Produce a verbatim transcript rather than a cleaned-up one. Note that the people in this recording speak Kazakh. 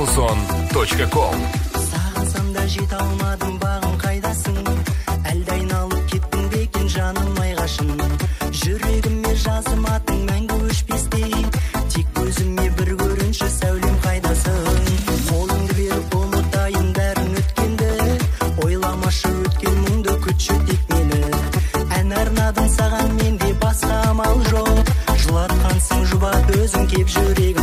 музон точка ком. Сағынсам да жете алмадым, бағым қайдасың? Әлде айналып кеттің бе екен жаным айғашың? Жүрегіме жазым атың мәңгі өшпестей, тек көзіме бір көрінші сәулем қайдасың? Қолыңды беріп ұмытайын бәрін өткенді, ойламашы өткен мұңды күтші тек мені. Ән арнадың саған менде басқа амал жоқ, жылатқансың жұбат өзің кеп жүрек